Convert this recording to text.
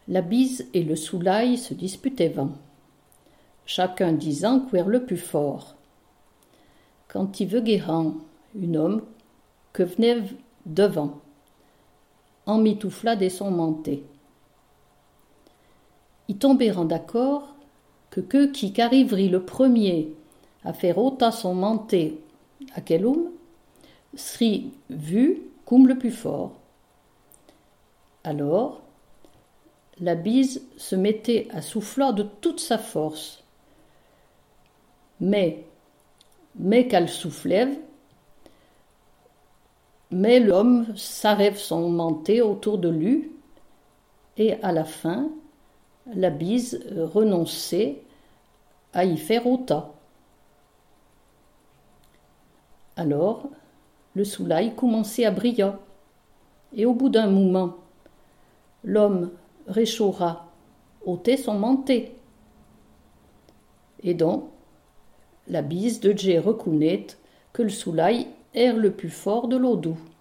La bise et le soulail se disputaient vain, chacun disant qu'ouer le plus fort. Quand y veut guérant, un homme que venait devant, en mitoufla des son manté. Ils tombèrent d'accord que qui qu'arriverait le premier à faire ôta son manté à quel homme, serait vu comme le plus fort. Alors, la bise se mettait à souffler de toute sa force. Mais qu'elle soufflève, mais l'homme s'arrête son manté autour de lui, et à la fin, la bise renonçait à y faire autant. Alors, le soulail commençait à briller, et au bout d'un moment, l'homme réchauffa, ôtait son manté. Et donc, la bise de Djé reconnaît que le soulail est le plus fort de l'eau doux.